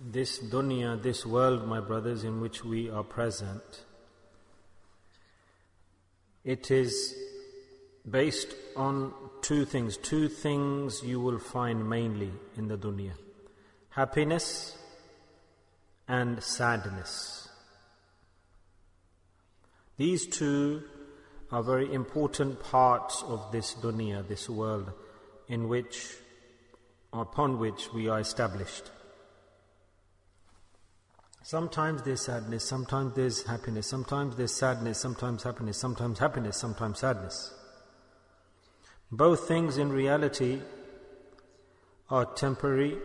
This dunya, this world, my brothers, in which we are present, it is based on two things. Two things you will find mainly in the dunya: happiness and sadness. These two are very important parts of this dunya, this world, upon which we are established. Sometimes there's sadness, sometimes there's happiness, sometimes there's sadness, sometimes happiness, sometimes sadness. Both things in reality are temporary.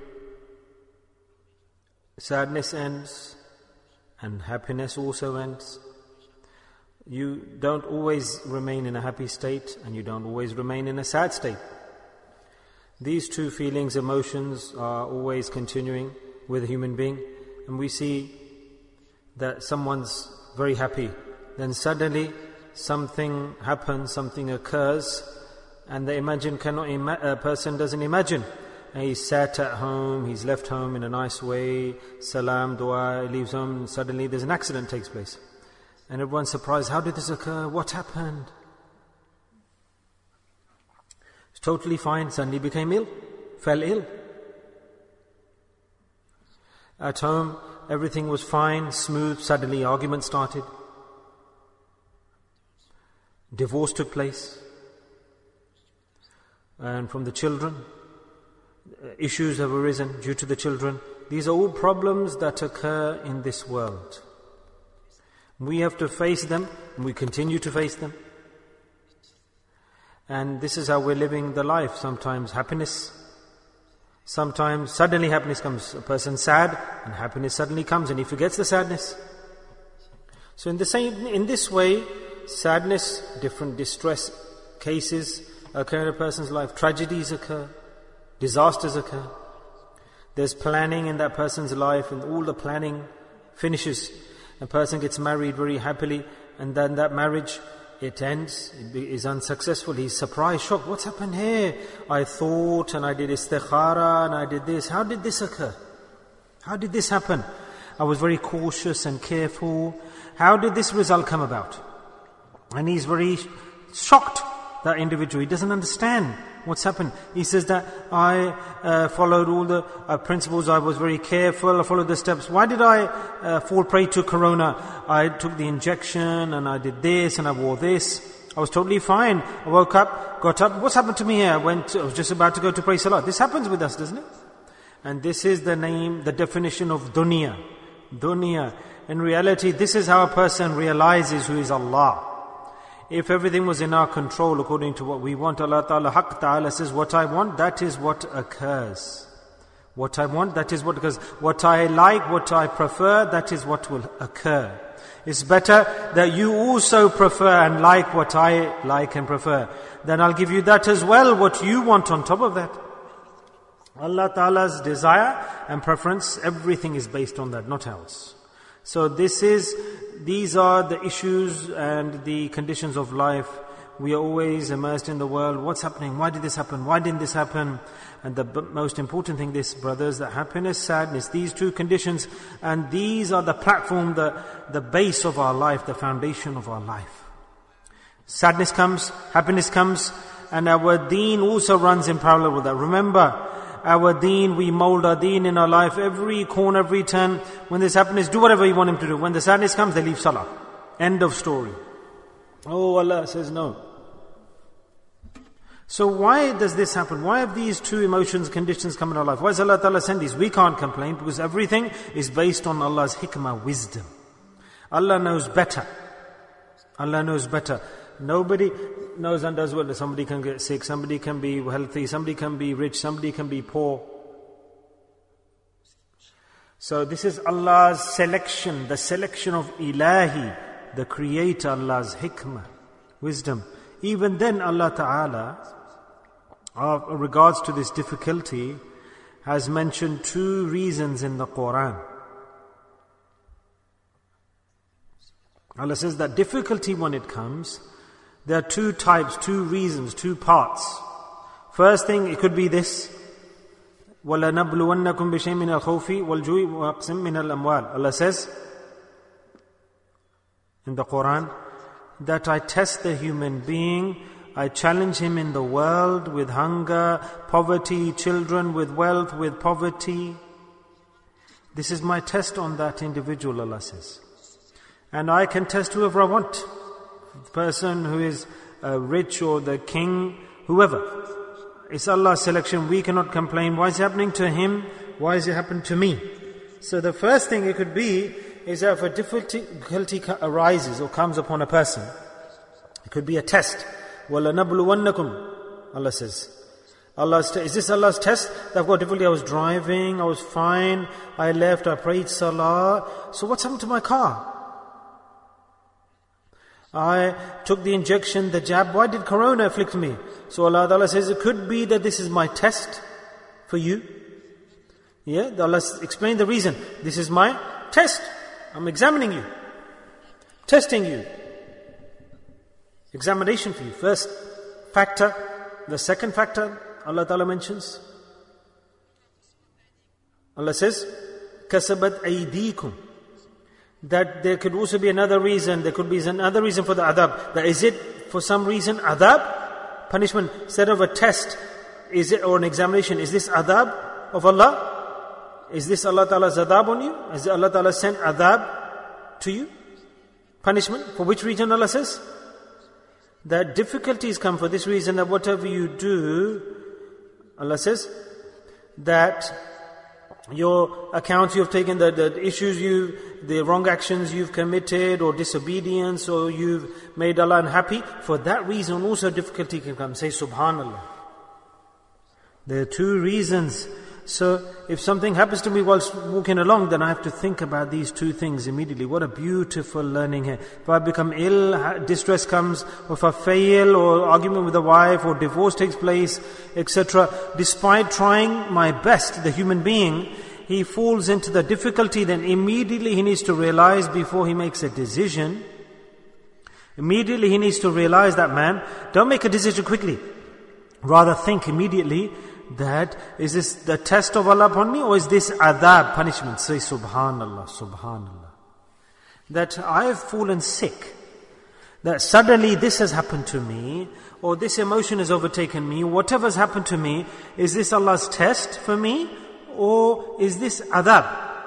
Sadness ends and happiness also ends. You don't always remain in a happy state and you don't always remain in a sad state. These two feelings, emotions are always continuing with a human being. And we see that someone's very happy, then suddenly something happens, something occurs, and a person doesn't imagine. And he's sat at home, he's left home in a nice way, salam, dua, he leaves home, and suddenly there's an accident takes place. And everyone's surprised, how did this occur? What happened? It's totally fine, suddenly became ill, fell ill. At home, everything was fine, smooth, suddenly argument started. Divorce took place. And from the children, issues have arisen due to the children. These are all problems that occur in this world. We have to face them, and we continue to face them. And this is how we're living the life. Sometimes happiness, sometimes suddenly happiness comes. A person's sad and happiness suddenly comes and he forgets the sadness. So in this way, sadness, different distress cases occur in a person's life. Tragedies occur, disasters occur. There's planning in that person's life and all the planning finishes. A person gets married very happily and then that marriage, it ends, it is unsuccessful. He's surprised, shocked. What's happened here? I thought and I did istikhara and I did this. How did this occur? How did this happen? I was very cautious and careful. How did this result come about? And he's very shocked, that individual. He doesn't understand what's happened. He says that I followed all the principles, I was very careful, I followed the steps. Why did I fall prey to corona? I took the injection and I did this and I wore this. I was totally fine. I woke up, got up. What's happened to me here? I was just about to go to pray salah. This happens with us, doesn't it? And this is the definition of dunya. Dunya. In reality, this is how a person realizes who is Allah. If everything was in our control according to what we want, Allah Ta'ala, Haqq Ta'ala says, what I want, that is what occurs. What I want, that is what occurs. What I like, what I prefer, that is what will occur. It's better that you also prefer and like what I like and prefer. Then I'll give you that as well, what you want on top of that. Allah Ta'ala's desire and preference, everything is based on that, not else. So these are the issues and the conditions of life. We are always immersed in the world. What's happening? Why did this happen? Why didn't this happen? And the most important thing, brothers, that happiness, sadness, these two conditions, and these are the platform, the base of our life, the foundation of our life. Sadness comes, happiness comes, and our deen also runs in parallel with that. Remember, our deen, we mold our deen in our life, every corner, every turn. When there's happiness, do whatever you want him to do. When the sadness comes, they leave salah. End of story. Oh, Allah says no. So why does this happen? Why have these two emotions, conditions come in our life? Why does Allah Ta'ala send these? We can't complain because everything is based on Allah's hikmah, wisdom. Allah knows better. Allah knows better. Nobody knows and does well. Somebody can get sick, somebody can be healthy, somebody can be rich, somebody can be poor. So this is Allah's selection, the selection of Ilahi, the Creator, Allah's hikmah, wisdom. Even then Allah Ta'ala, regards to this difficulty, has mentioned two reasons in the Quran. Allah says that difficulty when it comes, there are two types, two reasons, two parts. First thing, it could be this. وَلَنَبْلُوَنَّكُمْ بِشَيْءٍ مِنَ الْخَوْفِ وَالْجُوعِ وَنَقْصٍ مِنَ الْأَمْوَالِ. Allah says in the Quran that I test the human being, I challenge him in the world with hunger, poverty, children with wealth, with poverty. This is my test on that individual, Allah says. And I can test whoever I want. The person who is rich or the king, whoever. It's Allah's selection. We cannot complain. Why is it happening to him? Why is it happening to me? So the first thing it could be is that if a difficulty arises or comes upon a person, it could be a test. وَلَنَبْلُوَنَّكُمْ, Allah says. Is this Allah's test? That I've got difficulty, I was driving, I was fine, I left, I prayed salah. So what's happened to my car? I took the injection, the jab. Why did corona afflict me? So Allah Ta'ala says, it could be that this is my test for you. Yeah, Allah explained the reason. This is my test. I'm examining you. Testing you. Examination for you. First factor. The second factor Allah Ta'ala mentions. Allah says, كَسَبَتْ أَيْدِيكُمْ. That there could also be another reason. There could be another reason for the adab. That is it for some reason adab? Punishment. Instead of a test, is it, or an examination, is this adab of Allah? Is this Allah Ta'ala's adab on you? Is Allah Ta'ala sent adab to you? Punishment. For which reason Allah says? That difficulties come for this reason, that whatever you do, Allah says, that your accounts you've taken, the issues the wrong actions you've committed, or disobedience, or you've made Allah unhappy, for that reason also difficulty can come. Say Subhanallah. There are two reasons. So if something happens to me whilst walking along, then I have to think about these two things immediately. What a beautiful learning here. If I become ill, distress comes, or if I fail, or argument with the wife, or divorce takes place, etc. Despite trying my best, the human being, he falls into the difficulty, then immediately he needs to realize before he makes a decision. Immediately he needs to realize that, man, don't make a decision quickly. Rather think immediately, that is this the test of Allah upon me, or is this adab, punishment? Say Subhanallah, Subhanallah. That I have fallen sick, that suddenly this has happened to me, or this emotion has overtaken me, whatever has happened to me, is this Allah's test for me, or is this adab?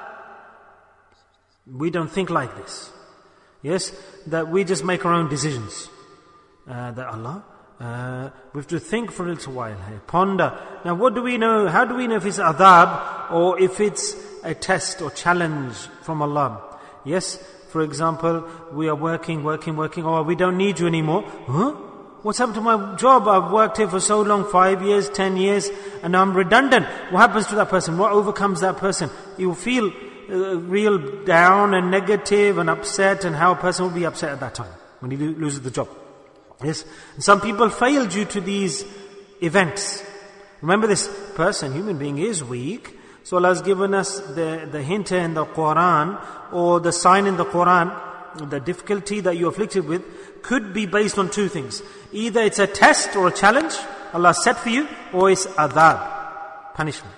We don't think like this. Yes, that we just make our own decisions. That Allah, we have to think for a little while here, ponder. Now what do we know? How do we know if it's adab or if it's a test or challenge from Allah? Yes, for example, we are working, oh, we don't need you anymore. Huh? What's happened to my job? I've worked here for so long, 5 years, 10 years, and now I'm redundant. What happens to that person? What overcomes that person? You will feel real down and negative and upset, and how a person will be upset at that time when he loses the job. Yes, and some people fail due to these events. Remember, this person, human being, is weak. So Allah has given us the hint here in the Quran, or the sign in the Quran. The difficulty that you're afflicted with could be based on two things. Either it's a test or a challenge Allah set for you, or it's adab, punishment.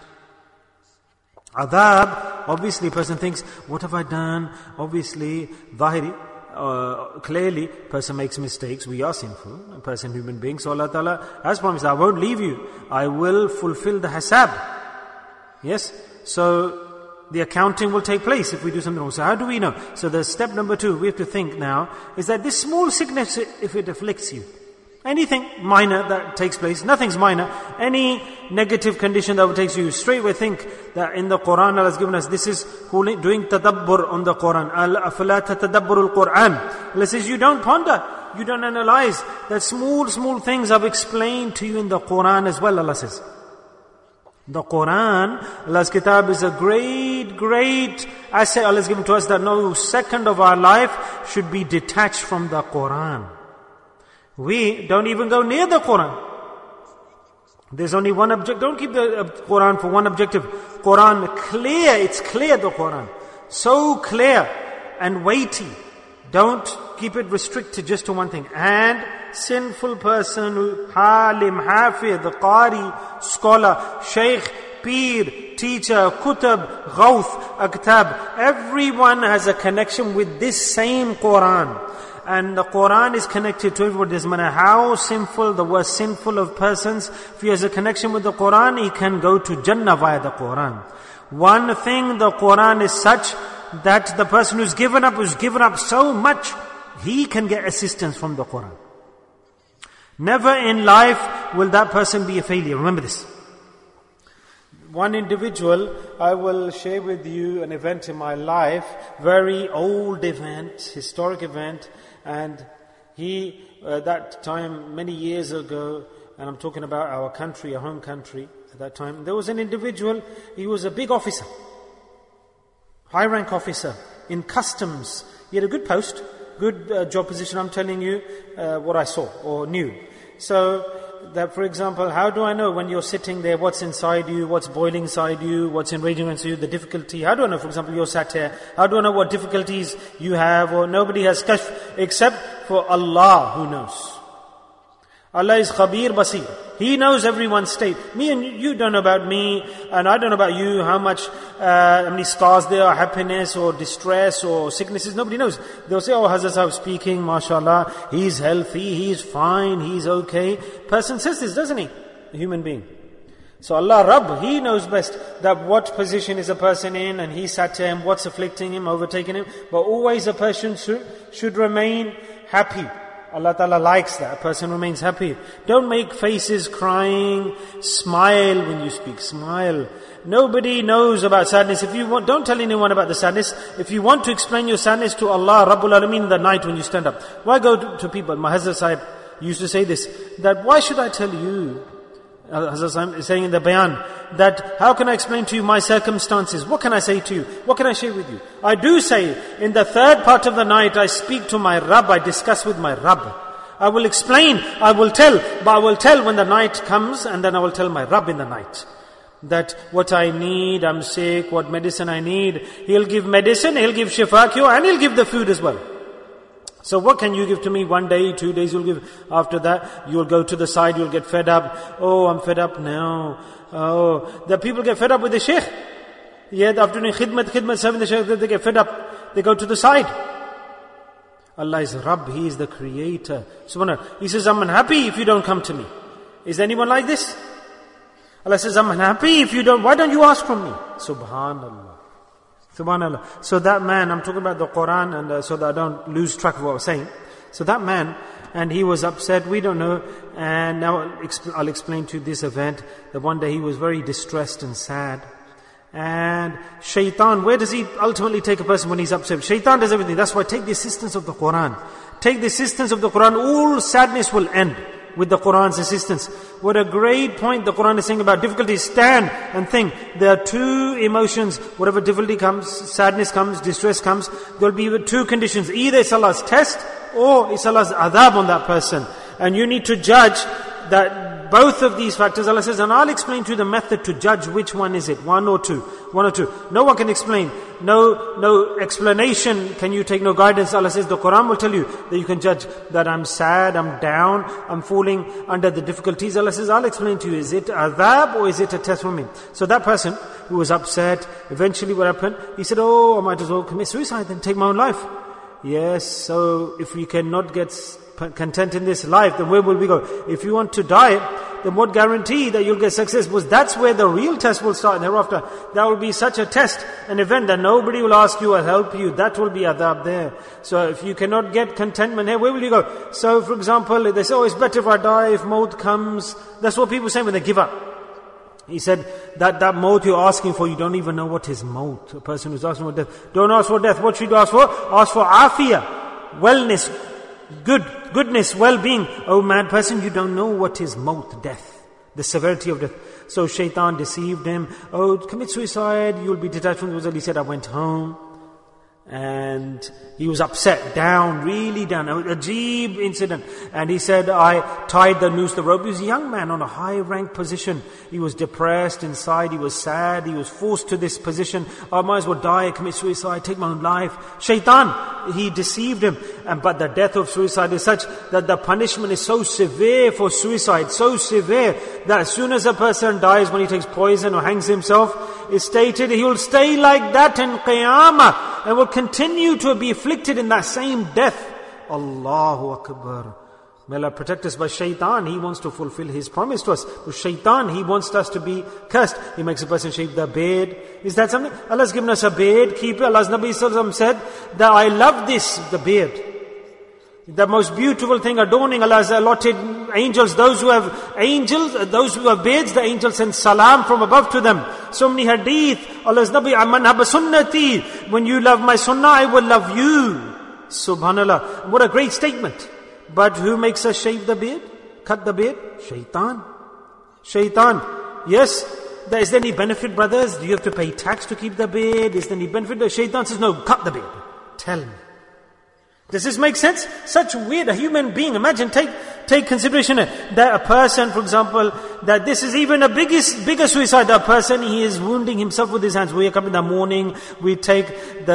Adab, obviously a person thinks, what have I done? Obviously, zahiri, clearly, person makes mistakes. We are sinful, a person, human being. So Allah Ta'ala has promised, I won't leave you. I will fulfill the hisab. Yes? So, the accounting will take place if we do something wrong. So how do we know? So the step number 2, we have to think now, is that this small sickness, if it afflicts you, anything minor that takes place, nothing's minor, any negative condition that takes you, straight away think that in the Quran Allah has given us, this is doing tadabbur on the Quran. أَفَلَا تَتَدَبُّرُ الْقُرْآنِ. Allah says, you don't ponder, you don't analyze, that small things I've explained to you in the Quran as well, Allah says. The Quran, Allah's kitab, is a great asset Allah has given to us, that no second of our life should be detached from the Quran. We don't even go near the Quran. There's only one objective. Don't keep the Quran for one objective. Quran clear, it's clear, the Quran. So clear and weighty. Don't keep it restricted just to one thing. And sinful person, halim, hafid, the qari, scholar, shaykh, Peer, teacher, Kutab, Ghawth, Aktab. Everyone has a connection with this same Quran. And the Quran is connected to everybody. Doesn't matter how sinful, the worst sinful of persons, if he has a connection with the Quran, he can go to Jannah via the Quran. One thing, the Quran is such that the person who's given up so much, he can get assistance from the Quran. Never in life will that person be a failure. Remember this. One individual, I will share with you an event in my life, very old event, historic event, and he, that time, many years ago, and I'm talking about our country, our home country at that time, there was an individual, he was a big officer, high rank officer in customs. He had a good post, good job position. I'm telling you what I saw or knew. So that, for example, how do I know when you're sitting there, what's inside you, what's boiling inside you, what's enraging inside you, the difficulty? How do I know, for example, you're sat here, how do I know what difficulties you have? Or nobody has kashf except for Allah who knows. Allah is Khabir Basir. He knows everyone's state. Me and you don't know about me, and I don't know about you, how many scars there are, happiness or distress or sicknesses. Nobody knows. They'll say, oh, Hazrat Sahib speaking, mashallah, he's healthy, he's fine, he's okay. Person says this, doesn't he? A human being. So Allah Rabb, He knows best that what position is a person in, and He sat to him, what's afflicting him, overtaking him. But always a person should remain happy. Allah Ta'ala likes that. A person remains happy. Don't make faces crying. Smile when you speak. Smile. Nobody knows about sadness. If you want, don't tell anyone about the sadness. If you want to explain your sadness to Allah Rabbul Alameen in the night when you stand up, why go to people? My Hazrat Sahib used to say this, that why should I tell you? Hazrat Sahib is saying in the bayan, that how can I explain to you my circumstances? What can I say to you? What can I share with you? I do say, in the third part of the night, I speak to my Rabb, I discuss with my Rabb. I will explain, I will tell, but I will tell when the night comes, and then I will tell my Rabb in the night. That what I need, I'm sick, what medicine I need. He'll give medicine, He'll give shifa cure, and He'll give the food as well. So what can you give to me? 1 day, 2 days you'll give. After that, you'll go to the side, you'll get fed up. Oh, I'm fed up now. Oh, the people get fed up with the sheikh. Yeah, after doing khidmat, serving the sheikh, they get fed up. They go to the side. Allah is Rabb, He is the Creator. Subhanallah. He says, I'm unhappy if you don't come to me. Is anyone like this? Allah says, I'm unhappy if you don't, why don't you ask from me? Subhanallah. Subhanallah. So that man, I'm talking about the Quran, and so that I don't lose track of what I was saying. So that man, and he was upset, we don't know, and now I'll explain to you this event, that one day he was very distressed and sad. And shaitan, where does he ultimately take a person when he's upset? Shaitan does everything. That's why take the assistance of the Quran. Take the assistance of the Quran. All sadness will end with the Quran's assistance. What a great point the Quran is saying about difficulty. Stand and think. There are two emotions. Whatever difficulty comes, sadness comes, distress comes, there will be two conditions. Either it's Allah's test or it's Allah's adhab on that person. And you need to judge that both of these factors. Allah says, and I'll explain to you the method to judge which one is it, one or two. No one can explain. No explanation can you take, no guidance. Allah says, the Quran will tell you that you can judge that I'm sad, I'm down, I'm falling under the difficulties. Allah says, I'll explain to you, is it adhab or is it a test from me? So that person who was upset, eventually what happened? He said, oh, I might as well commit suicide and take my own life. Yes, so if we cannot get content in this life, then where will we go? If you want to die, then what guarantee that you'll get success? Because that's where the real test will start. And thereafter, that will be such a test, an event that nobody will ask you or help you. That will be adhab there. So if you cannot get contentment here, where will you go? So for example, they say, oh, it's better if I die, if maut comes. That's what people say when they give up. He said that maut you're asking for, you don't even know what is maut. A person who's asking for death. Don't ask for death. What should you ask for? Ask for afiyah, wellness, goodness, well-being. Oh mad person, you don't know what is maut, death, the severity of death. So shaitan deceived him. Oh, commit suicide, you'll be detached from the world. He said, I went home. And he was upset, down, really down. An Ajib incident. And he said, I tied the noose, the rope. He was a young man on a high rank position. He was depressed inside, he was sad, he was forced to this position. I might as well die, commit suicide, take my own life. Shaitan, he deceived him. But the death of suicide is such that the punishment is so severe for suicide, so severe that as soon as a person dies, when he takes poison or hangs himself, it's stated he will stay like that in Qiyamah and will continue to be afflicted in that same death. Allahu Akbar. May Allah protect us. By Shaitan, he wants to fulfill his promise to us. But Shaitan, he wants us to be cursed. He makes a person shave their beard. Is that something? Allah's given us a beard. Keep it. Allah's Nabi Sallallahu Alaihi Wasallam said that I love this, the beard. The most beautiful thing adorning. Allah has allotted angels, those who have beards, the angels send salam from above to them. So many hadith. Allah's Nabi, man habba sunnati. When you love my sunnah, I will love you. Subhanallah. What a great statement. But who makes us shave the beard? Cut the beard? Shaitan. Shaitan. Yes. Is there any benefit, brothers? Do you have to pay tax to keep the beard? Is there any benefit? Shaitan says, no, cut the beard. Tell me. Does this make sense? Such weird, a human being. Imagine, take consideration that a person, for example, that this is even a bigger suicide. A person, he is wounding himself with his hands. We wake up in the morning, we take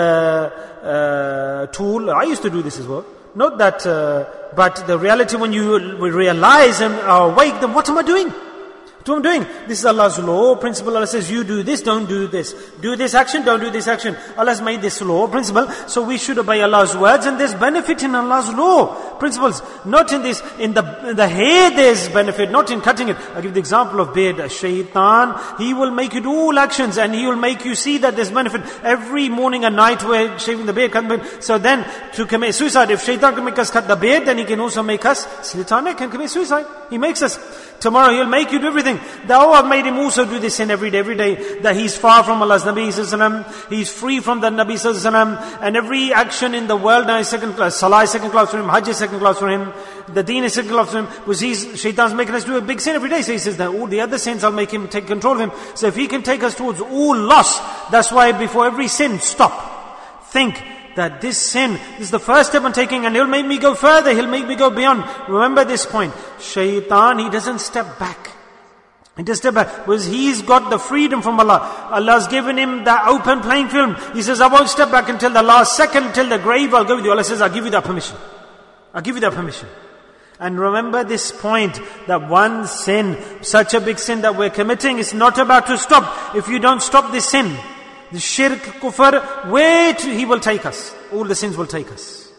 the tool. I used to do this as well. Not that, but the reality when you realize and are awake, then what am I doing? What am I doing? This is Allah's law, principle. Allah says, you do this, don't do this. Do this action, don't do this action. Allah has made this law, principle. So we should obey Allah's words, and there's benefit in Allah's law, principles. Not in this, in the hair there's benefit, not in cutting it. I'll give the example of beard. Shaitan, he will make you do all actions, and he will make you see that there's benefit. Every morning and night we're shaving the beard, cutting the beard. So then, to commit suicide, if Shaitan can make us cut the beard, then he can also make us slit our neck and commit suicide. He makes us. Tomorrow he'll make you do everything. I've made him also do this sin every day, that he's far from Allah's Nabi Sallallahu Alaihi Wasallam, he's free from the Nabi Sallallahu Alaihi Wasallam, and every action in the world now is second class. Salah is second class for him, Hajj is second class for him, the Deen is second class for him, because Shaitan's making us do a big sin every day. So he says that all the other sins I'll make him take control of him. So if he can take us towards all loss, that's why before every sin, stop. Think that this sin, this is the first step I'm taking, and he'll make me go further, he'll make me go beyond. Remember this point. Shaitan, he doesn't step back. He doesn't step back, because he's got the freedom from Allah. Allah's given him that open playing field. He says, I won't step back until the last second, till the grave, I'll go with you. Allah says, I'll give you that permission. I'll give you that permission. And remember this point, that one sin, such a big sin that we're committing, is not about to stop. If you don't stop this sin, the shirk, kufr, where he will take us. All the sins will take us.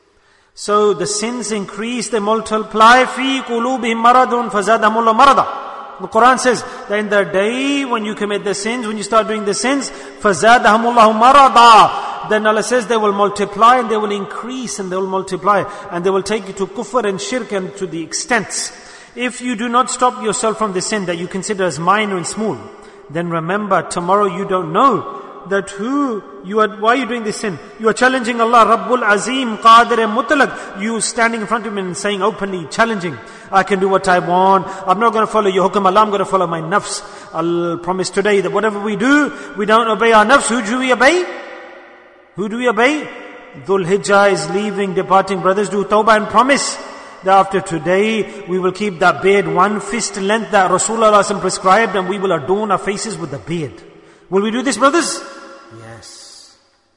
So the sins increase, they multiply. Fi qulubihim maradun fazadahumullahu marada. The Quran says that in the day when you commit the sins, when you start doing the sins, fazadahumullahu marada. Then Allah says they will multiply and they will increase and they will multiply. And they will take you to kufr and shirk and to the extents. If you do not stop yourself from the sin that you consider as minor and small, then remember, tomorrow you don't know that why are you doing this sin? You are challenging Allah, Rabbul Azim, Qadir Mutlaq. You standing in front of him and saying openly, challenging, I can do what I want. I'm not going to follow your hukum, Allah, I'm going to follow my nafs. I'll promise today that whatever we do, we don't obey our nafs. Who do we obey? Who do we obey? Dhul Hijjah is leaving, departing. Brothers, do tawbah and promise that after today, we will keep that beard one fist length that Rasulullah prescribed, and we will adorn our faces with the beard. Will we do this, brothers? Yes.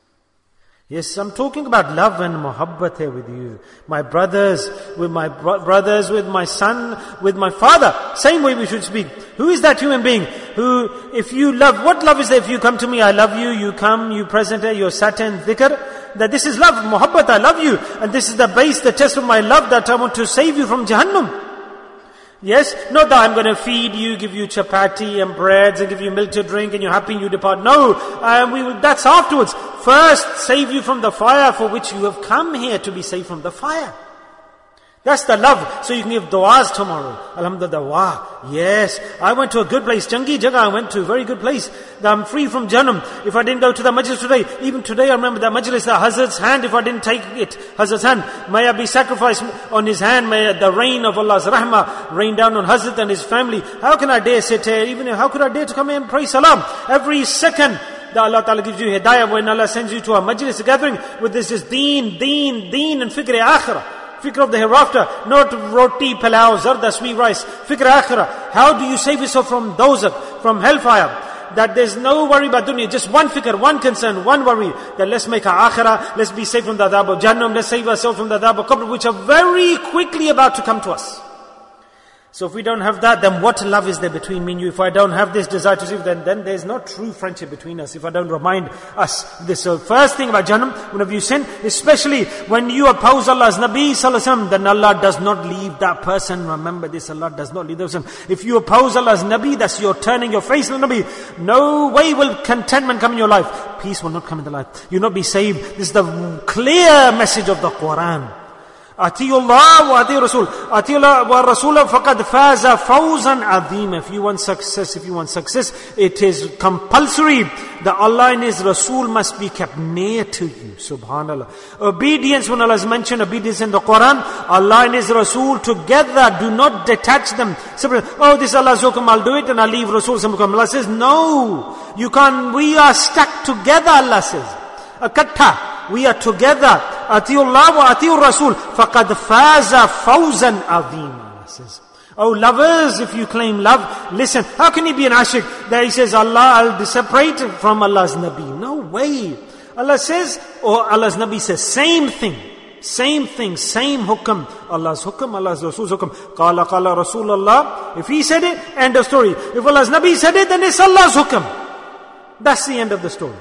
Yes, I'm talking about love and muhabbat here with you. My brothers, with my brothers, with my son, with my father. Same way we should speak. Who is that human being? Who, if you love, what love is there? If you come to me, I love you, you come, you present here, you're sat in dhikr. That this is love, muhabbat, I love you. And this is the base, the test of my love, that I want to save you from Jahannam. Yes, not that I'm going to feed you, give you chapati and breads and give you milk to drink and you're happy and you depart. No, that's afterwards. First, save you from the fire for which you have come here to be saved from the fire. That's the love. So you can give du'as tomorrow. Alhamdulillah, wow, yes, I went to a good place. Changi Jagah, I went to a very good place. I'm free from Jahannam. If I didn't go to the majlis today, even today I remember that majlis, the Hazrat's hand, if I didn't take it, Hazrat's hand, may I be sacrificed on his hand, may the rain of Allah's rahmah rain down on Hazrat and his family. How can I dare sit here, how could I dare to come here and pray salam? Every second, that Allah Ta'ala gives you hidayah when Allah sends you to a majlis, gathering with this is deen and fikr akhirah. Fikr of the hereafter, not roti, palau, zarda, sweet rice. Fikr akhirah. How do you save yourself from dozak, from hellfire? That there's no worry about dunya, just one fikr, one concern, one worry. That let's make our akhirah, let's be safe from the adhab of Jahannam, let's save ourselves from the adhab of qabr, which are very quickly about to come to us. So if we don't have that, then what love is there between me and you? If I don't have this desire to save, then there's no true friendship between us. If I don't remind us this. So first thing about Jahannam, whenever you sin, especially when you oppose Allah's Nabi Sallallahu Alaihi Wasallam, then Allah does not leave that person. Remember this, Allah does not leave that person. If you oppose Allah's Nabi, that's your turning your face to the Nabi. No way will contentment come in your life. Peace will not come in the life. You'll not be saved. This is the clear message of the Quran. Atiyu Allah wa atiyu Rasul. Atiyu Allah wa Rasul faqad faza fawzan azim. If you want success, it is compulsory that Allah and His Rasul must be kept near to you. Subhanallah. Obedience, when Allah has mentioned obedience in the Quran, Allah and His Rasul together, do not detach them. Oh, this is Allah's hukum, I'll do it and I'll leave Rasul's hukum. Allah says, no, you can't, we are stuck together, Allah says. Akatta. We are together. Atiyu Allah wa atiyu Rasul. Faqad faza fawzan azima. Says, oh lovers, if you claim love, listen. How can he be an ashik that he says, Allah, I'll separate from Allah's Nabi? No way. Allah says, or Allah's Nabi says, same thing, same hukum. Allah's hukum, Allah's Rasul's hukum. Qala Rasulullah. If he said it, end of story. If Allah's Nabi said it, then it's Allah's hukum. That's the end of the story.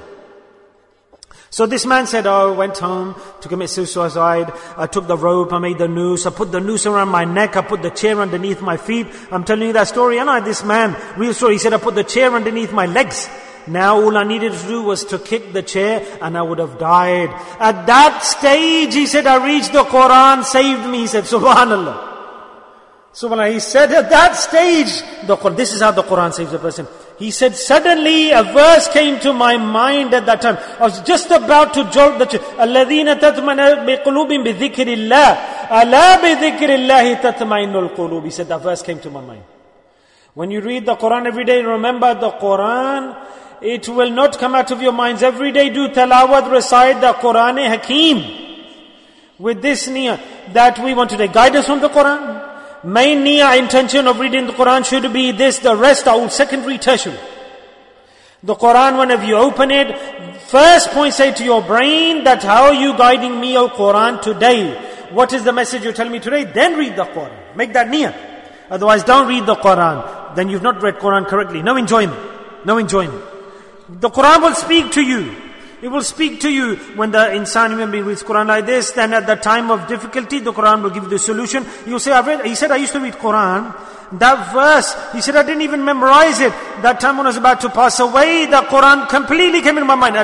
So this man said, I went home to commit suicide. I took the rope, I made the noose, I put the noose around my neck, I put the chair underneath my feet. I'm telling you that story. And this man, real story, he said, I put the chair underneath my legs. Now all I needed to do was to kick the chair and I would have died. At that stage, he said, I reached the Quran, saved me. He said, Subhanallah. Subhanallah. He said at that stage, this is how the Quran saves a person. He said, suddenly a verse came to my mind at that time. I was just about to jolt the الَّذِينَ تَتْمَنَ بِقُلُوبٍ بِذِكْرِ اللَّهِ أَلَا بِذِكْرِ اللَّهِ تَتْمَئِنُّ الْقُلُوبِ. He said, that verse came to my mind. When you read the Quran every day, remember the Quran, it will not come out of your minds. Every day do tilawat, recite the Quran Hakim. With this niyyah, that we want to take guidance from the Quran. Main niyyah, intention of reading the Quran should be this, the rest are all secondary, tertiary. The Quran, whenever you open it, first point say to your brain that how are you guiding me, O Quran, today? What is the message you're telling me today? Then read the Quran. Make that niyyah. Otherwise don't read the Quran. Then you've not read Quran correctly. No enjoyment. No enjoyment. The Quran will speak to you. It will speak to you when the insan reads Quran like this. Then at the time of difficulty, the Quran will give you the solution. You say, he said, I used to read Quran. That verse, he said, I didn't even memorize it. That time when I was about to pass away, the Quran completely came in my mind.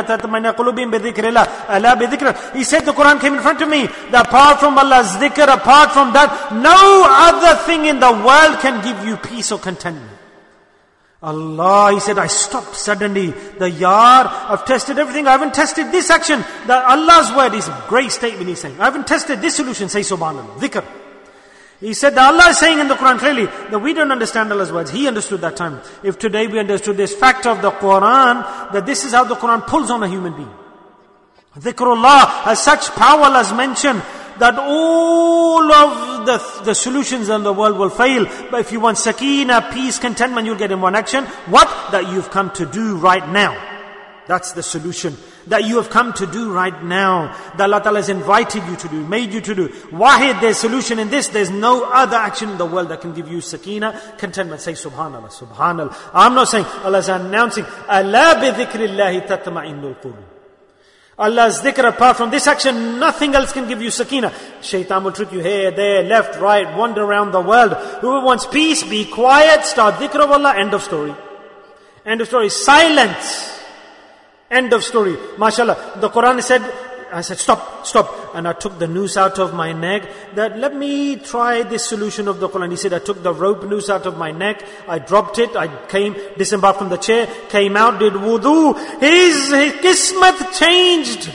He said the Quran came in front of me. That apart from Allah's dhikr, apart from that, no other thing in the world can give you peace or contentment. Allah, he said, I stopped suddenly. The yar, I've tested everything. I haven't tested this action. That Allah's word is a great statement he's saying. I haven't tested this solution. Say subhanallah. Dhikr. He said that Allah is saying in the Quran clearly that we don't understand Allah's words. He understood that time. If today we understood this fact of the Quran, that this is how the Quran pulls on a human being. Dhikrullah has such power, as mentioned, that all of the solutions in the world will fail. But if you want sakina, peace, contentment, you'll get in one action. What? That you've come to do right now. That's the solution. That you have come to do right now. That Allah Ta'ala has invited you to do, made you to do. Wahid, there's solution in this. There's no other action in the world that can give you sakina, contentment. Say subhanallah, subhanallah. I'm not saying, Allah is announcing, Ala bi dhikrillahi tatma'innul qulub. Allah's dhikr, apart from this action, nothing else can give you sakina. Shaitan will trick you here, there, left, right, wander around the world. Whoever wants peace, be quiet, start dhikr of Allah, end of story. End of story. Silence. End of story. MashaAllah. The Quran said, I said, stop. And I took the noose out of my neck. That let me try this solution of the Quran. He said, I took the rope noose out of my neck. I dropped it. I came, disembarked from the chair, came out, did wudu. His kismat changed.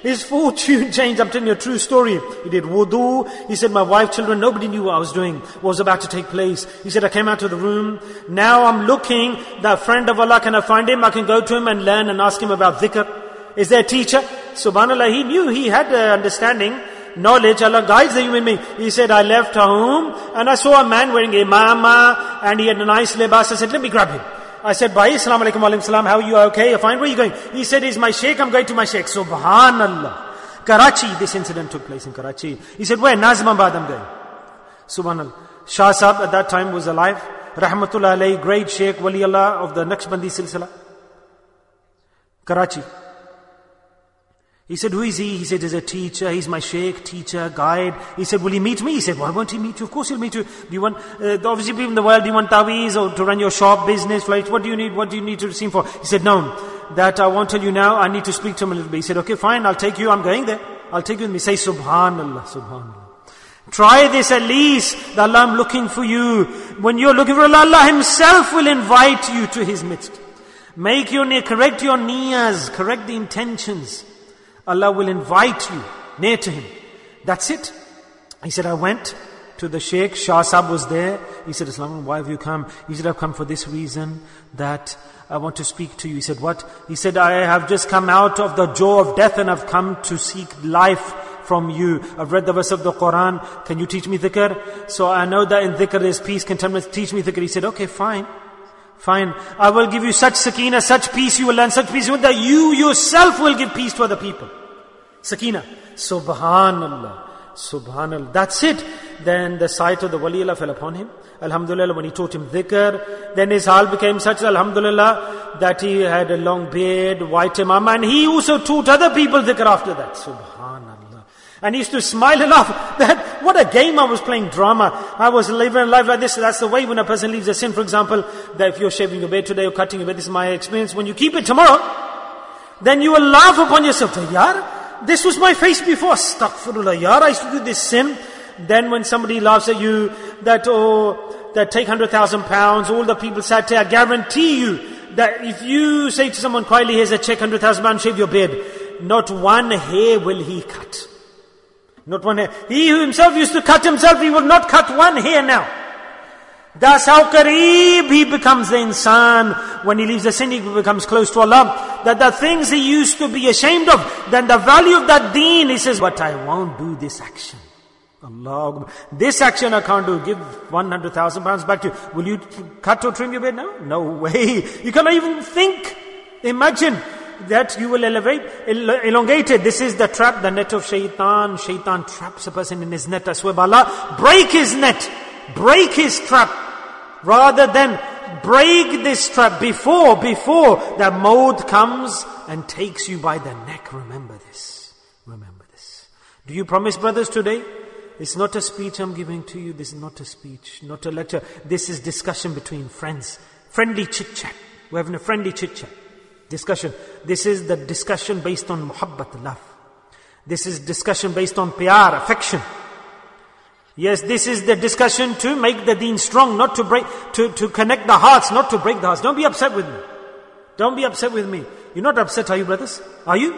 His fortune changed. I'm telling you a true story. He did wudu. He said, my wife, children, nobody knew what I was doing, what was about to take place. He said, I came out of the room. Now I'm looking, that friend of Allah, can I find him? I can go to him and learn and ask him about dhikr. Is there a teacher? Subhanallah, he knew, he had understanding, knowledge. Allah guides the human being. He said, I left home and I saw a man wearing a imama and he had a nice libas. I said, let me grab him. I said, Bhai, assalamu alaikum, wa alaikum salam, how are you? Okay, you're fine, where are you going? He said, he's my sheikh, I'm going to my sheikh. Subhanallah. Karachi, this incident took place in Karachi. He said, where? Nazimabad, I'm going. Subhanallah. Shah Sahib at that time was alive. Rahmatullah alayhi, great sheikh, wali Allah of the Naqshbandi silsila. Karachi. He said, who is he? He said, he's a teacher, he's my sheikh, teacher, guide. He said, will he meet me? He said, why won't he meet you? Of course he'll meet you. Do you want, obviously people in the world, do you want taweez or to run your shop, business, flight? What do you need? What do you need to see him for? He said, no, that I won't tell you now, I need to speak to him a little bit. He said, okay, fine, I'll take you, I'm going there. I'll take you with me. Say, Subhanallah, Subhanallah. Try this at least, that Allah, I'm looking for you. When you're looking for Allah, Allah Himself will invite you to His midst. Correct your niyas, correct the intentions. Allah will invite you near to Him. That's it. He said, I went to the Sheikh. Shah Sahib was there. He said, Islam, why have you come? He said, I've come for this reason, that I want to speak to you. He said, what? He said, I have just come out of the jaw of death and I've come to seek life from you. I've read the verse of the Quran. Can you teach me dhikr? So I know that in dhikr there's peace, contentment. Teach me dhikr. He said, okay, fine. Fine. I will give you such sakina, such peace you will learn, such peace that you yourself will give peace to other people. Sakina. Subhanallah. Subhanallah. That's it. Then the sight of the wali Allah fell upon him. Alhamdulillah, when he taught him dhikr, then his hal became such, alhamdulillah, that he had a long beard, white imam, and he also taught other people dhikr after that. Subhanallah. And he used to smile and laugh. That, what a game I was playing, drama. I was living a life like this. That's the way when a person leaves a sin. For example, that if you're shaving your beard today or cutting your beard, this is my experience. When you keep it tomorrow, then you will laugh upon yourself. Yaar, this was my face before. Astaghfirullah, yaar, I used to do this sin. Then when somebody laughs at you, that take 100,000 pounds, all the people sat there, I guarantee you that if you say to someone quietly, here's a check, 100,000 pounds, shave your beard, not one hair will he cut. Not one hair. He who himself used to cut himself, he will not cut one hair now. That's how qareeb he becomes the insan. When he leaves the sin, he becomes close to Allah. That the things he used to be ashamed of, then the value of that deen, he says, but I won't do this action. Allah, this action I can't do. Give 100,000 pounds back to you. Will you cut or trim your beard now? No way. You cannot even think. Imagine that you will elongate it. This is the trap, the net of shaitan. Shaitan traps a person in his net. I swear by Allah, break his net. Break his trap. Rather than break this trap before that maut comes and takes you by the neck. Remember this. Remember this. Do you promise, brothers, today? It's not a speech I'm giving to you. This is not a speech, not a lecture. This is discussion between friends. Friendly chit-chat. We're having a friendly chit-chat. Discussion. This is the discussion based on muhabbat, love. This is discussion based on piyar, affection. Yes, this is the discussion to make the deen strong, not to break, to connect the hearts, not to break the hearts. Don't be upset with me. Don't be upset with me. You're not upset, are you, brothers? Are you?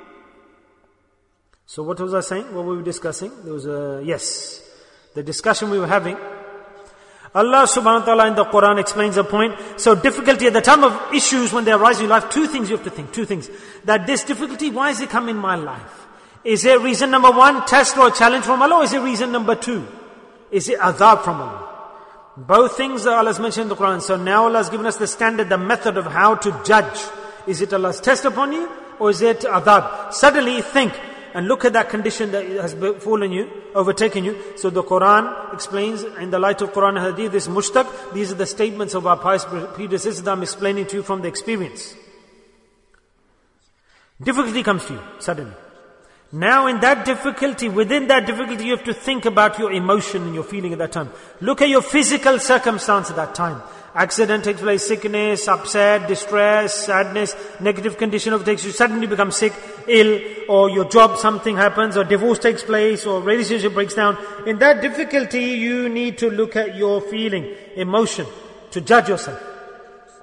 So what was I saying? What were we discussing? There was the discussion we were having. Allah subhanahu wa ta'ala in the Quran explains a point. So difficulty at the time of issues when they arise in your life, two things you have to think. Two things. That this difficulty, why has it come in my life? Is it reason number one, test or challenge from Allah? Or is it reason number two? Is it adhab from Allah? Both things Allah has mentioned in the Quran. So now Allah has given us the standard, the method of how to judge. Is it Allah's test upon you? Or is it adhab? Suddenly think. And look at that condition that has befallen you, overtaken you. So the Quran explains, in the light of Quran and Hadith, this mushtaq, these are the statements of our pious predecessors that I'm explaining to you from the experience. Difficulty comes to you, suddenly. Now in that difficulty, within that difficulty, you have to think about your emotion and your feeling at that time. Look at your physical circumstance at that time. Accident takes place, sickness, upset, distress, sadness, negative condition overtakes you, suddenly become sick, ill, or your job, something happens, or divorce takes place, or relationship breaks down. In that difficulty, you need to look at your feeling, emotion, to judge yourself.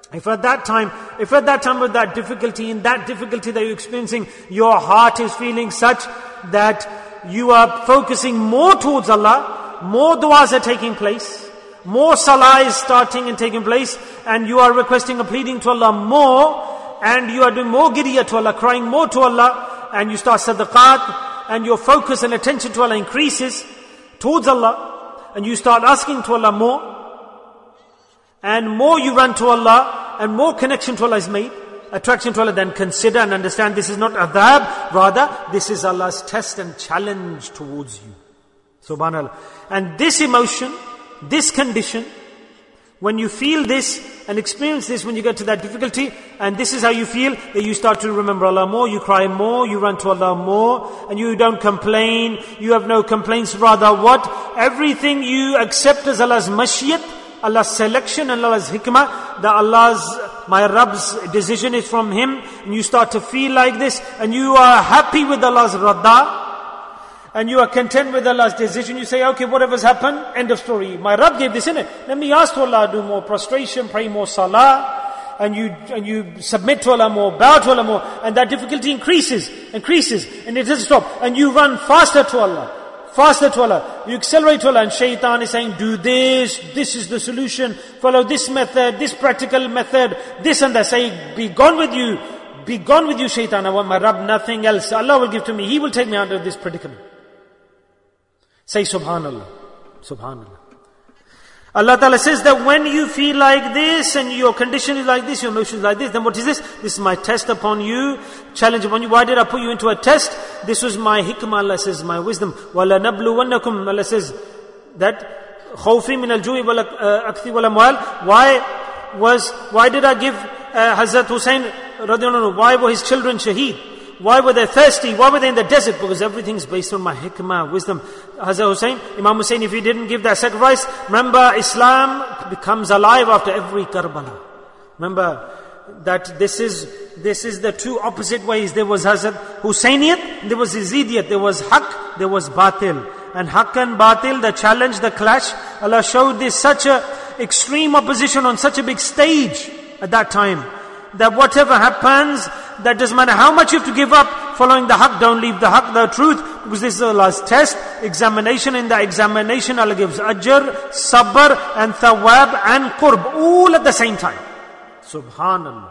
If at that time of that difficulty, in that difficulty that you're experiencing, your heart is feeling such that you are focusing more towards Allah, more du'as are taking place, more salah is starting and taking place, and you are requesting and pleading to Allah more, and you are doing more giriyah to Allah, crying more to Allah, and you start sadaqat, and your focus and attention to Allah increases towards Allah, and you start asking to Allah more, and more you run to Allah, and more connection to Allah is made, attraction to Allah, then consider and understand this is not adhab, rather this is Allah's test and challenge towards you. Subhanallah. And this emotion, this condition, when you feel this and experience this when you get to that difficulty, and this is how you feel, that you start to remember Allah more, you cry more, you run to Allah more, and you don't complain, you have no complaints, rather what? Everything you accept as Allah's mashiyat, Allah's selection and Allah's hikmah, that my Rabb's decision is from Him, and you start to feel like this, and you are happy with Allah's radha, and you are content with Allah's decision. You say, okay, whatever's happened, end of story. My Rabb gave this, innit? Let me ask to Allah, do more prostration, pray more salah, and you submit to Allah more, bow to Allah more, and that difficulty increases, and it doesn't stop, and you run faster to Allah. You accelerate to Allah, and shaitan is saying, do this is the solution, follow this method, this practical method, this and that. Say, be gone with you, shaitan. I want my Rabb, nothing else. Allah will give to me, He will take me out of this predicament. Say subhanallah. Allah Ta'ala says that when you feel like this, and your condition is like this, your emotion is like this, then what is this? This is my test upon you, challenge upon you. Why did I put you into a test? This was my hikmah, Allah says, my wisdom. وَلَنَبْلُوَنَّكُمْ, Allah says that khawfi min al-ju'i wal-akthi wal-amwal. Why did I give Hazrat Hussein radiyallahu anhu, why were his children shaheed? Why were they thirsty? Why were they in the desert? Because everything's based on my hikmah, wisdom. Hazrat Hussein, Imam Hussein, if he didn't give that sacrifice, remember Islam becomes alive after every Karbala. Remember that this is the two opposite ways. There was Hazrat Husainiyat, there was Yazidiyat, there was Haqq, there was Batil. And Haqq and Batil, the challenge, the clash, Allah showed this such a extreme opposition on such a big stage at that time, that whatever happens, that doesn't matter how much you have to give up following the haqq, don't leave the haqq, the truth, because this is Allah's test, examination. In the examination, Allah gives ajr, sabr, and thawab, and qurb, all at the same time. Subhanallah.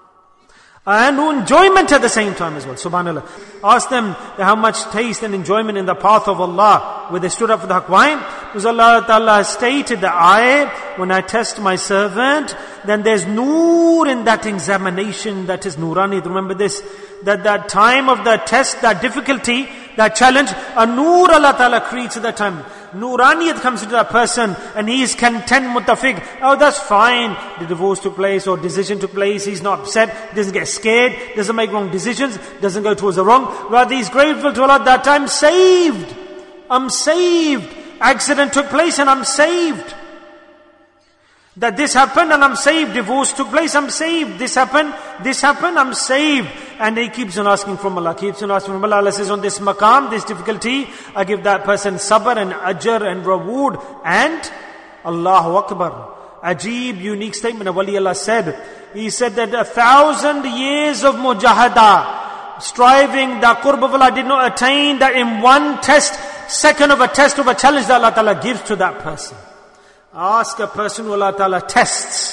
And enjoyment at the same time as well. Subhanallah. Ask them how much taste and enjoyment in the path of Allah, where they stood up for the haqq. Why? Because Allah Ta'ala has stated that when I test my servant, then there's nur in that examination, that is nurani. Remember this, that time of the test, that difficulty, that challenge, a nur Allah Ta'ala creates at that time. Nuraniyat comes into that person, and he is content, muttafiq. Oh, that's fine. The divorce took place or decision took place. He's not upset, doesn't get scared, doesn't make wrong decisions, doesn't go towards the wrong. Rather, he's grateful to Allah that I'm saved. I'm saved. Accident took place and I'm saved. That this happened and I'm saved. Divorce took place, I'm saved. This happened, I'm saved. And he keeps on asking from Allah, Allah says, on this maqam, this difficulty, I give that person sabr and ajr and reward. And Allahu Akbar. Ajib, unique statement of Wali Allah said. He said that 1,000 years of mujahada, striving, the qurb of Allah did not attain that in one test, second of a test, of a challenge that Allah Ta'ala gives to that person. Ask a person who Allah Ta'ala tests.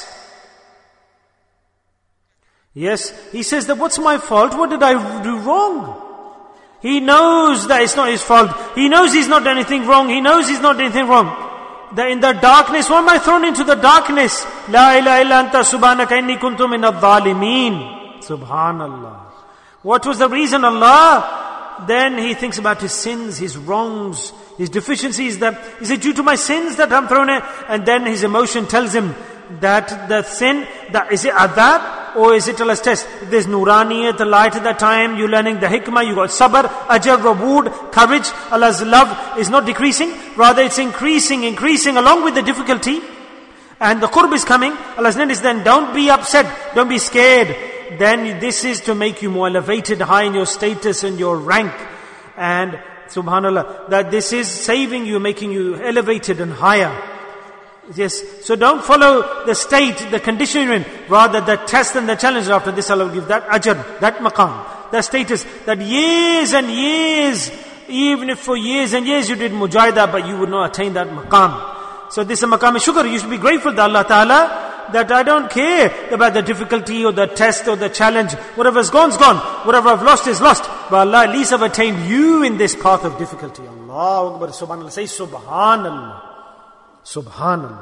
Yes, he says that what's my fault? What did I do wrong? He knows that it's not his fault. He knows he's not done anything wrong. He knows he's not done anything wrong. That in the darkness, why am I thrown into the darkness? La ilaha illa anta subhanaka inni kuntu min adh-dhalimin. Subhanallah. What was the reason, Allah? Then he thinks about his sins, his wrongs, his deficiencies. Is it due to my sins that I'm thrown in? And then his emotion tells him that the sin, is it adab or is it Allah's test? If there's nuraniyat, the light at that time, you're learning the hikmah, you got sabr, ajr, reward, courage. Allah's love is not decreasing, rather it's increasing along with the difficulty. And the qurb is coming. Allah's name is then don't be upset, don't be scared. Then this is to make you more elevated, high in your status and your rank. And subhanallah, that this is saving you, making you elevated and higher. Yes. So don't follow the state, the condition you're in. Rather the test and the challenge. After this Allah will give that ajr, that maqam, that status, that years and years, even if for years and years you did mujahidah, but you would not attain that maqam. So this is a maqam of shukr. You should be grateful to Allah Ta'ala that I don't care about the difficulty or the test or the challenge. Whatever's gone is gone. Whatever I've lost is lost. But Allah, at least I've attained you in this path of difficulty. Allahu Akbar, subhanallah. Say subhanallah. Subhanallah.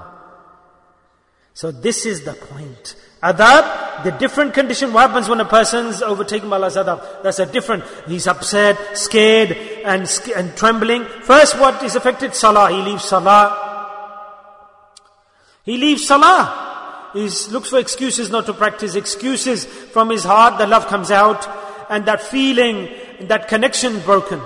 So this is the point. Adab, the different condition. What happens when a person's overtaken by Allah's adab? That's a different. He's upset, scared, and trembling. First, what is affected? Salah. He leaves salah. He leaves salah. He looks for excuses not to practice. Excuses from his heart. The love comes out, and that feeling, that connection broken.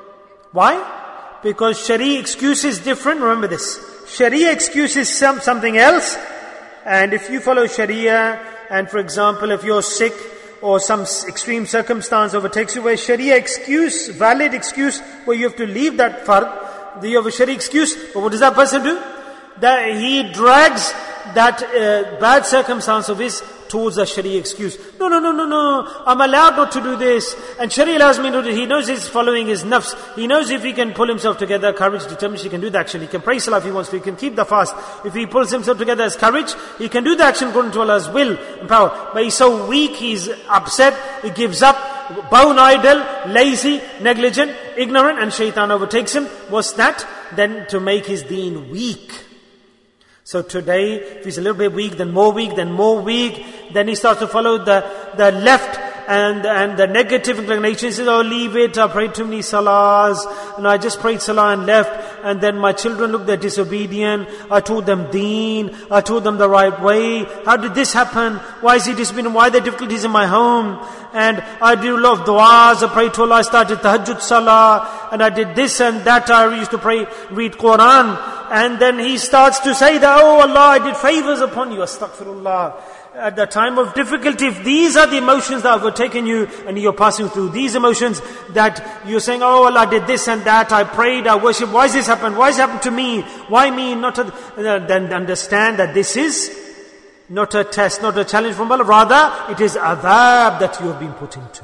Why? Because Sharia excuse is different. Remember this. Sharia excuse is something else. And if you follow Sharia, and for example, if you're sick or some extreme circumstance overtakes you, where Sharia excuse, valid excuse, where you have to leave that fard, you have a Sharia excuse, but what does that person do? That he drags that bad circumstance of his towards a Sharia excuse. No, I'm allowed not to do this. And Sharia allows me to do it. He knows he's following his nafs. He knows if he can pull himself together, courage, determination, he can do the action. He can pray salah if he wants to. He can keep the fast. If he pulls himself together as courage, he can do the action according to Allah's will and power. But he's so weak, he's upset, he gives up, bone idle, lazy, negligent, ignorant, and shaitan overtakes him. What's that? Then to make his deen weak. So today, if he's a little bit weak, then more weak, then he starts to follow the left and the negative inclination. He says, oh, leave it, I prayed too many salahs, and I just prayed salah and left, and then my children look, they're disobedient, I taught them deen, I taught them the right way. How did this happen? Why is he disobedient? Why are there difficulties in my home? And I do a lot of du'as, I pray to Allah, I started tahajjud salah, and I did this and that, I used to read Quran. And then he starts to say that, oh Allah, I did favors upon you, astaghfirullah. At the time of difficulty, if these are the emotions that have overtaken you, and you're passing through these emotions, that you're saying, oh Allah, I did this and that, I prayed, I worshipped, why has this happened? Why has it happened to me? Why me? Then understand that this is not a test, not a challenge from Allah. Rather, it is adab that you have been put into.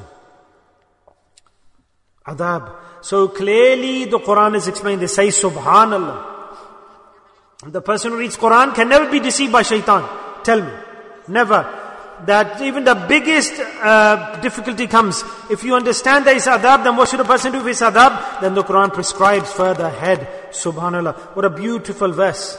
Adab. So clearly the Quran is explained. They say subhanallah. The person who reads Quran can never be deceived by shaitan. Tell me. Never. That even the biggest difficulty comes. If you understand that it's adab, then what should a person do if it's adab? Then the Quran prescribes further ahead. Subhanallah. What a beautiful verse.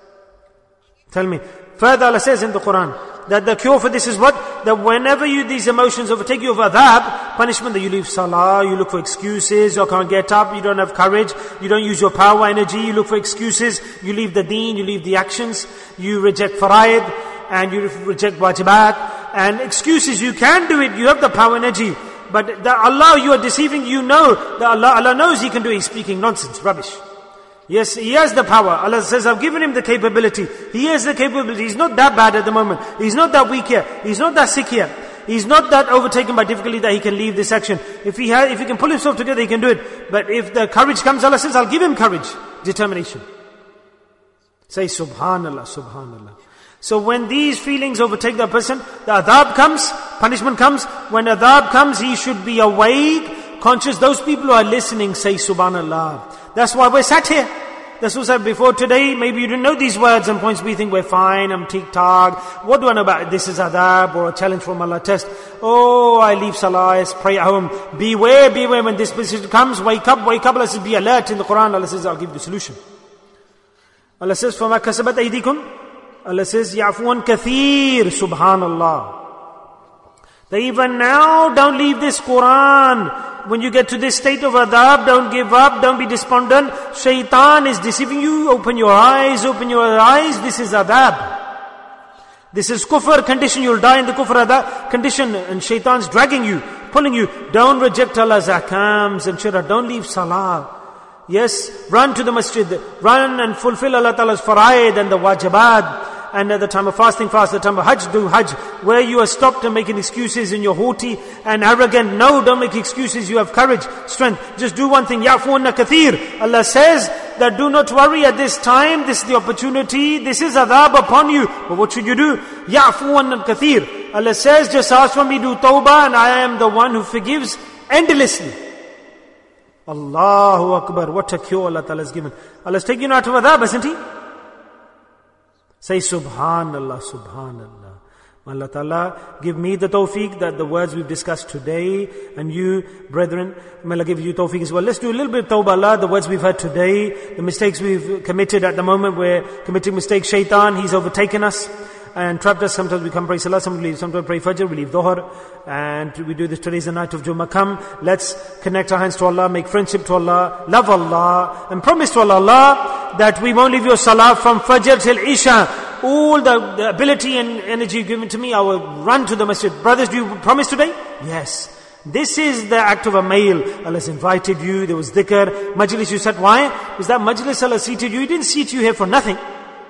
Tell me. Further Allah says in the Quran that the cure for this is what? That whenever these emotions overtake you of adab, punishment, that you leave salah, you look for excuses, you can't get up, you don't have courage, you don't use your power, energy, you look for excuses, you leave the deen, you leave the actions, you reject faraid, and you reject wajibat, and excuses, you can do it, you have the power, energy, but that Allah, you are deceiving, you know that Allah knows He can do it, He's speaking nonsense, rubbish. Yes, He has the power. Allah says, I've given him the capability. He has the capability. He's not that bad at the moment. He's not that weak here. He's not that sick here. He's not that overtaken by difficulty that he can leave this action. If he can pull himself together, he can do it. But if the courage comes, Allah says, I'll give him courage, determination. Say subhanallah, subhanallah. So when these feelings overtake the person, the adab comes, punishment comes. When adab comes, he should be awake, conscious. Those people who are listening say subhanallah. That's why we're sat here. That's what I said before today. Maybe you didn't know these words and points. We think we're fine, I'm tik-tak. What do I know about it? This is adab or a challenge from Allah, test. Oh, I leave salah, I pray at home. Beware when this position comes. Wake up. Allah says, be alert in the Quran. Allah says, I'll give you the solution. Allah says, فَمَا كَسَبَتْ أَيْدِيكُمْ. Allah says, يَعْفُونَ كَثِيرٌ. Subhanallah. That even now, don't leave this Quran. When you get to this state of adab, don't give up, don't be despondent. Shaitan is deceiving you. Open your eyes. This is adab. This is kufr condition. You'll die in the kufr adab condition. And shaitan's dragging you, pulling you. Don't reject Allah's ahkams and shirah. Don't leave salah. Yes, run to the masjid. Run and fulfill Allah Ta'ala's faraid and the wajibat. And at the time of fasting, fast. At the time of hajj, do hajj. Where you are stopped and making excuses and you're haughty and arrogant. No, don't make excuses. You have courage, strength. Just do one thing. Ya'fuuna kathir. Allah says that do not worry at this time, this is the opportunity, this is adhab upon you. But what should you do? Ya'fuwan al-kathir. Allah says, just ask for me, do tawbah, and I am the one who forgives endlessly. Allahu Akbar, what a cure Allah Ta'ala has given. Allah has taken you out of adhab, hasn't He? Say Subhanallah, Subhanallah. Allah Ta'ala give me the tawfiq that the words we've discussed today, and you, brethren, may Allah give you tawfiq as well. Let's do a little bit of tawbah, Allah, the words we've heard today, the mistakes we've committed at the moment. We're committing mistakes. Shaitan, he's overtaken us and trapped us. Sometimes we come pray Salah, sometimes we pray Fajr, we leave Dhuhr, and we do this. Today's the night of Jummah. Come, let's connect our hands to Allah, make friendship to Allah, love Allah, and promise to Allah that we won't leave your Salah from Fajr till Isha. All the ability and energy given to me, I will run to the masjid. Brothers, do you promise today? Yes. This is the act of a male. Allah has invited you. There was dhikr, majlis. You said, why? Because that majlis Allah seated you. He didn't seat you here for nothing.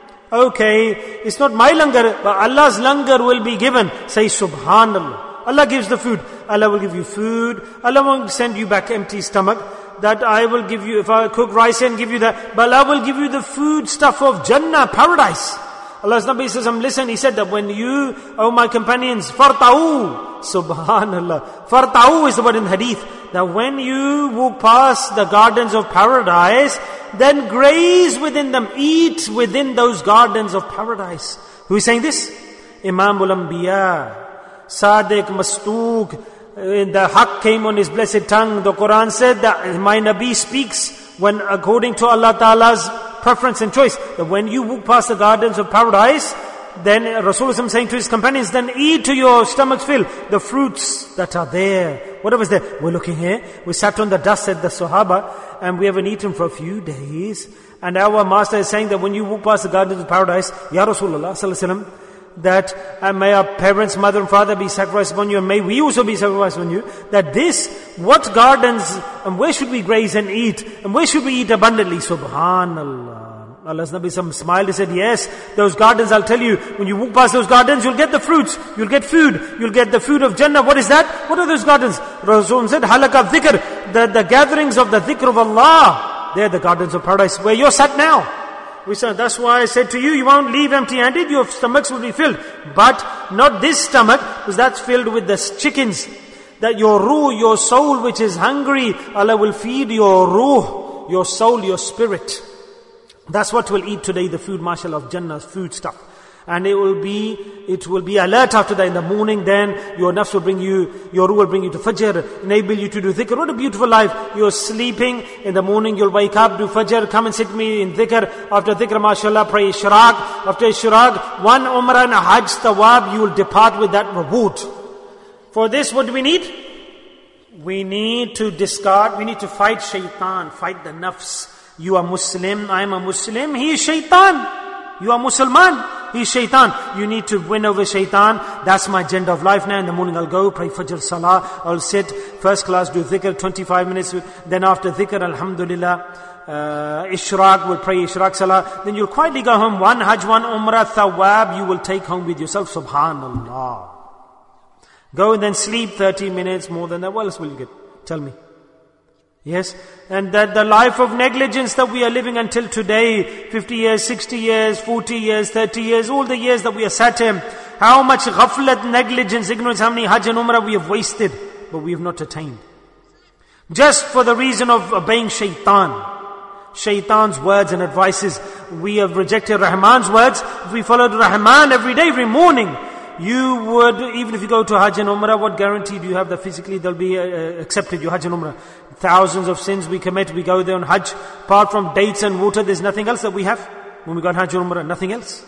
Okay, it's not my langar, but Allah's langar will be given. Say Subhanallah. Allah gives the food. Allah will give you food. Allah won't send you back empty stomach. That I will give you, if I cook rice and give you that, but Allah will give you the food stuff of Jannah, paradise. Allah's Nabi says, listen, He said that when you, oh my companions, farta'u, Subhanallah, farta'u is the word in hadith, that when you walk past the gardens of paradise, then graze within them, eat within those gardens of paradise. Who is saying this? Imam al-Anbiya, Sadiq, Mastook, the haqq came on his blessed tongue. The Quran said that my Nabi speaks when according to Allah Ta'ala's preference and choice, that when you walk past the gardens of paradise, then Rasulullah is saying to his companions, then eat to your stomach's fill the fruits that are there. Whatever's there. We're looking here, we sat on the dust, said the Sahaba, and we haven't eaten for a few days. And our master is saying that when you walk past the gardens of paradise, Ya Rasulullah Sallallahu Alaihi Wasallam, that may our parents, mother and father be sacrificed upon you, and may we also be sacrificed upon you, that this, what gardens, and where should we graze and eat, and where should we eat abundantly? Subhanallah. Allah's Nabi smiled, He said, yes, those gardens, I'll tell you, when you walk past those gardens, you'll get the fruits, you'll get food, you'll get the food of Jannah. What is that? What are those gardens? Rasul said, halaka dhikr, the gatherings of the dhikr of Allah. They're the gardens of paradise, where you're sat now. We said, that's why I said to you, you won't leave empty-handed, your stomachs will be filled. But not this stomach, because that's filled with the chickens. That your ruh, your soul which is hungry, Allah will feed your ruh, your soul, your spirit. That's what we'll eat today, the food, mashallah, of Jannah's food stuff. And it will be alert after that in the morning. Then your nafs will bring you, your ruh will bring you to fajr, enable you to do dhikr. What a beautiful life. You're sleeping, in the morning you'll wake up, do fajr, come and sit me in dhikr. After dhikr, mashallah, pray ishraq. After ishraq, one umrah and a hajj tawab, you will depart with that reward. For this, what do we need? We need to discard, we need to fight shaitan, fight the nafs. You are Muslim, I am a Muslim, he is shaitan. You are Musliman, he is shaitan. You need to win over shaitan. That's my agenda of life now. In the morning I'll go, pray Fajr Salah, I'll sit, first class, do dhikr, 25 minutes. Then after dhikr, alhamdulillah, ishraq, we'll pray ishraq Salah. Then you'll quietly go home, one hajj, one umrah, thawab, you will take home with yourself, subhanallah. Go and then sleep 30 minutes, more than that. What else will you get? Tell me. Yes, and that the life of negligence that we are living until today, 50 years, 60 years, 40 years, 30 years, all the years that we are sat here, how much ghaflat, negligence, ignorance, how many hajj and umrah we have wasted, but we have not attained. Just for the reason of obeying shaitan. Shaitan's words and advices. We have rejected Rahman's words. If we followed Rahman every day, every morning, you would, even if you go to Hajj and Umrah, what guarantee do you have that physically they'll be accepted, your Hajj and Umrah? Thousands of sins we commit, we go there on Hajj. Apart from dates and water, there's nothing else that we have. When we got Hajj and Umrah, nothing else.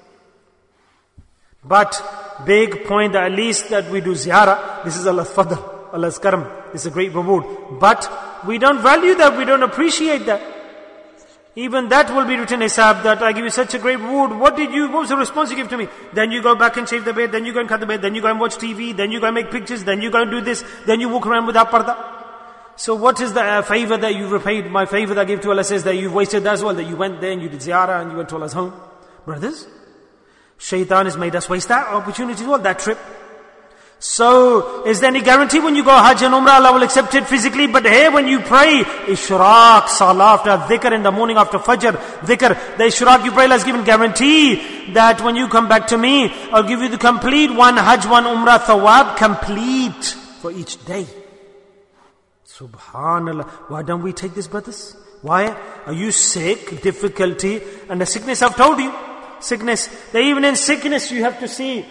But, big point that at least that we do ziyarah, this is Allah's fadl, Allah's karam, this is a great reward. But, we don't value that, we don't appreciate that. Even that will be written hisab, that I give you such a great reward. What was the response you give to me? Then you go back and shave the bed, then you go and cut the bed, then you go and watch TV, then you go and make pictures, then you go and do this, then you walk around without parda. So what is the favor that you've repaid? My favor that I gave to Allah says that you've wasted that as well, that you went there and you did ziyarah and you went to Allah's home. Brothers, shaitan has made us waste that opportunity as well, that trip. So, is there any guarantee when you go Hajj and Umrah, Allah will accept it physically? But here when you pray, Ishraq, Salah after Dhikr in the morning after Fajr, Dhikr, the Ishraq you pray, Allah has given guarantee that when you come back to me, I'll give you the complete one Hajj, one Umrah, Thawab, complete for each day. Subhanallah. Why don't we take this, brothers? Why? Are you sick, difficulty, and the sickness I've told you? Sickness. That even in sickness you have to see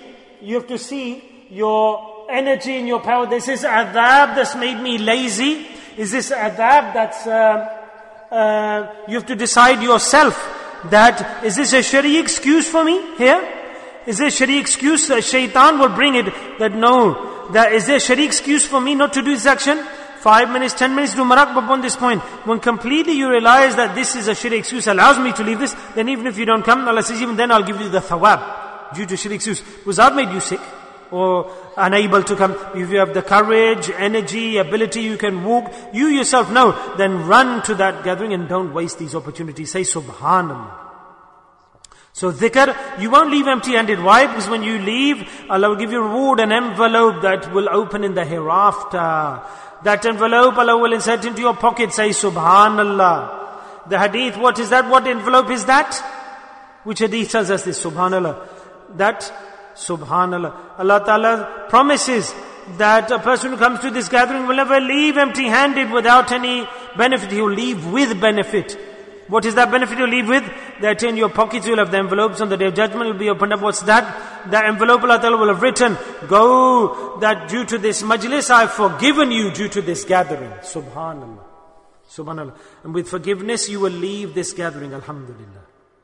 your energy and your power. This is adhab that's made me lazy. Is this adhab that's, you have to decide yourself that, is this a Sharia excuse for me here? Is there a Sharia excuse? Shaitan will bring it that no, that is there a Sharia excuse for me not to do this action? 5 minutes, 10 minutes, do maraqab upon this point. When completely you realize that this is a Sharia excuse, allows me to leave this, then even if you don't come, Allah says, even then I'll give you the thawab due to Sharia excuse. Because I've made you sick or unable to come. If you have the courage, energy, ability, you can walk, you yourself know, then run to that gathering and don't waste these opportunities. Say Subhanallah. So dhikr, you won't leave empty-handed. Why? Because when you leave, Allah will give you a reward, an envelope that will open in the hereafter. That envelope Allah will insert into your pocket. Say Subhanallah. The hadith, what is that? What envelope is that? Which hadith tells us this? Subhanallah. That Subhanallah. Allah Ta'ala promises that a person who comes to this gathering will never leave empty-handed without any benefit. He will leave with benefit. What is that benefit you leave with? That in your pockets you'll have the envelopes on the day of judgment will be opened up. What's that? The envelope Allah Ta'ala will have written, go, that due to this majlis I've forgiven you due to this gathering. Subhanallah. Subhanallah. And with forgiveness you will leave this gathering. Alhamdulillah.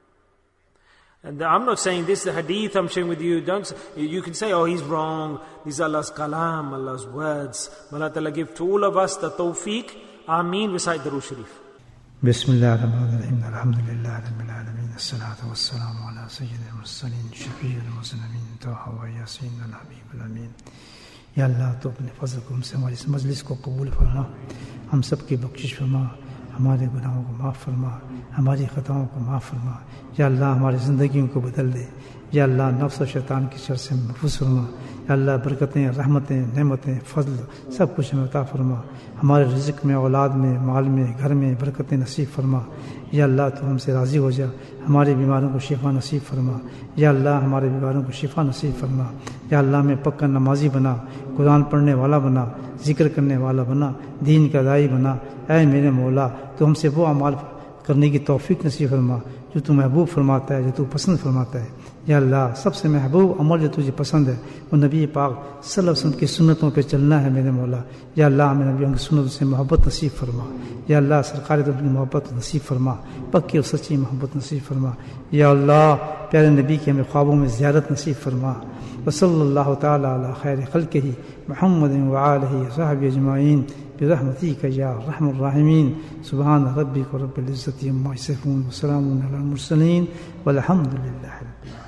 And I'm not saying this, the hadith I'm sharing with you, you can say, oh, he's wrong. These are Allah's kalam, Allah's words. Allah Ta'ala give to all of us the tawfiq. Ameen. Recite the Durood Sharif. Bismillah ar-Rahman ar-Rahim. Alhamdulillah Rabbil Alameen. As-salatu was-salamu ala Sayyidil Mursaleen. Shafi'il Muzlameen. Taha wa Yasin al-Habib al-Amin. Ya Allah, tu apne fazl ko humse hamari is majlis ko qabool farma. Hum sab ki bakshish farma. हमारे गुनाहों को माफ़ फरमा, हमारी ख़ताओं को माफ़ फरमा। या अल्लाह हमारी ज़िंदगियों को बदल दे। या अल्लाह नफ्स और शैतान की शर से महफूज़ फरमा। या अल्लाह बरकतें, रहमतें, नेमतें, फ़ज़ल सब कुछ हमें अता फरमा। हमारे रिज़्क़ में, औलाद में, माल में, घर में बरकतें नसीब फरमा। या अल्लाह तू हमसे राज़ी हो जा, हमारी बीमारों को शिफ़ा नसीब फरमा। या अल्लाह हमारे बीमारों को शिफ़ा नसीब फरमा। या अल्लाह हमें पक्का नमाजी बना, कुरान पढ़ने वाला बना, ज़िक्र करने वाला बना, दीन का दाई बना। ऐ मेरे मौला, तो हमसे वो अमाल करने की तौफीक नसीब फरमा जो तू महबूब फरमाता है, जो तू पसंद फरमाता है। या अल्लाह सबसे महबूब अमल जो तुझे पसंद है वो नबी पाक सल्लल्लाहु अलैहि वसल्लम की सुन्नतों पे चलना है मेरे मौला। या अल्लाह हमें नबियों की सुन्नतों से मोहब्बत नसीब फरमा। या अल्लाह सरकार की मोहब्बत नसीब फरमा, पक्की और सच्ची मोहब्बत नसीब फरमा। या अल्लाह प्यारे नबी की हमें ख्वाबों में ज़ियारत नसीब फरमा। वसल्लल्लाहु तआला अला खैर खल्क़िही मुहम्मद व आलिहि व सहबिहि अजमाइन बिरहमतिका या अर्हमर राहिमीन। सुब्हान रब्बिका रब्बिल इज़्ज़ति अम्मा यसिफून व सलामुन अलल मुरसलीन वल्हम्दुलिल्लाहि रब्बिल आलमीन।